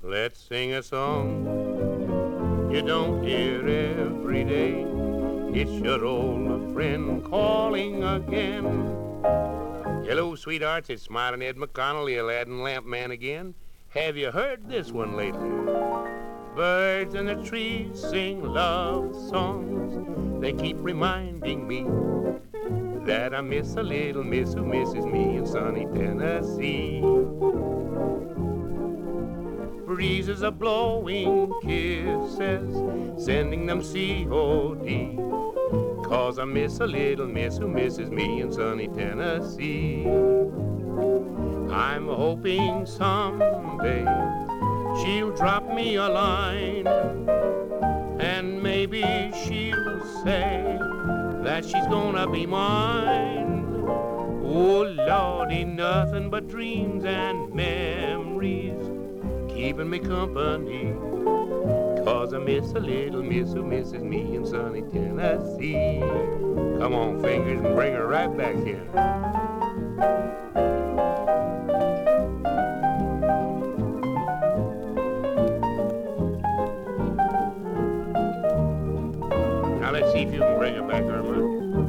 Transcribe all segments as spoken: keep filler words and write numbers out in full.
Let's sing a song you don't hear every day. It's your old friend calling again. Hello, sweethearts, it's Smiling Ed McConnell, the Aladdin Lamp Man again. Have you heard this one lately? Birds in the trees sing love songs. They keep reminding me that I miss a little miss who misses me in sunny Tennessee. Breezes are blowing kisses, sending them C O D, 'cause I miss a little miss who misses me in sunny Tennessee. I'm hoping someday she'll drop me a line, and maybe she'll say that she's gonna be mine. Oh, Lordy, nothing but dreams and memories keeping me company, 'cause I miss a little miss who misses me in sunny Tennessee. Come on, fingers, and bring her right back here. Now let's see if you can bring her back, Irma.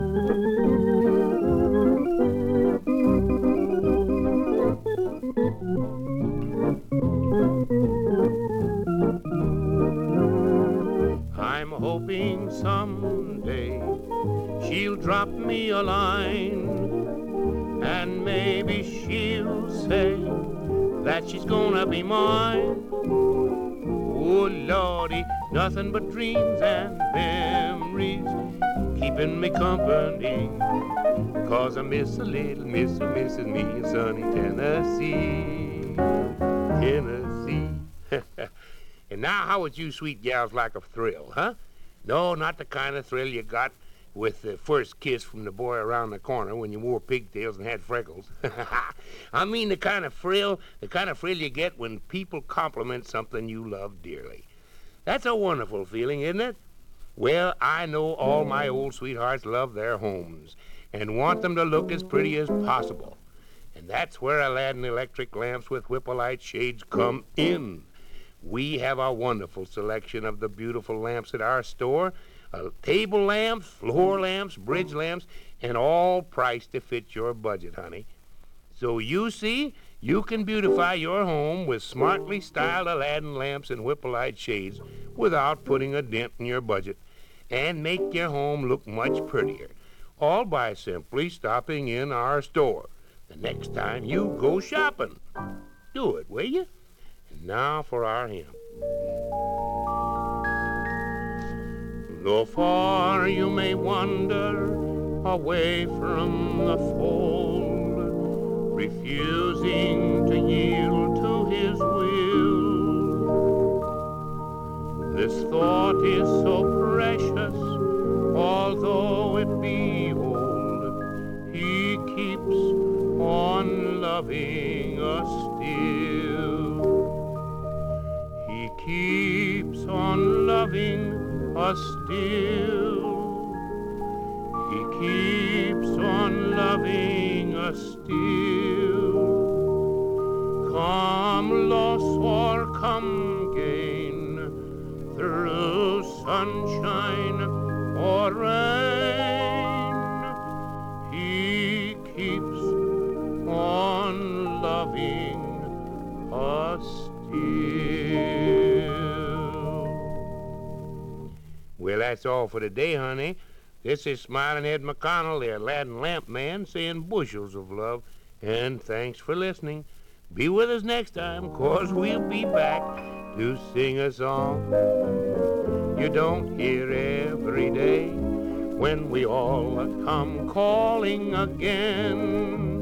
I'm hoping someday she'll drop me a line, and maybe she'll say that she's gonna be mine. Oh, Lordy, nothing but dreams and memories keeping me company, 'cause I miss a little miss who misses me in sunny Tennessee. Tennessee. And now, how would you sweet gals like a thrill, huh? No, not the kind of thrill you got with the first kiss from the boy around the corner when you wore pigtails and had freckles. I mean the kind of thrill, the kind of thrill you get when people compliment something you love dearly. That's a wonderful feeling, isn't it? Well, I know all my old sweethearts love their homes and want them to look as pretty as possible. And that's where Aladdin electric lamps with Whippolite shades come in. We have a wonderful selection of the beautiful lamps at our store. Uh, table lamps, floor lamps, bridge lamps, and all priced to fit your budget, honey. So you see, you can beautify your home with smartly styled Aladdin lamps and Whippolite shades without putting a dent in your budget, and make your home look much prettier, all by simply stopping in our store the next time you go shopping. Do it, will you? And now for our hymn. Though far you may wander away from the fold, refusing to yield to his will, this thought is so precious, although it be old, he keeps on loving us still. He keeps on loving us still. He keeps on loving us still. Come loss or come gain, through sunshine or rain, he keeps on loving us still. Well, that's all for today, honey. This is Smiling Ed McConnell, the Aladdin Lamp Man, saying bushels of love, and thanks for listening. Be with us next time, 'cause we'll be back to sing a song you don't hear every day, when we all come calling again.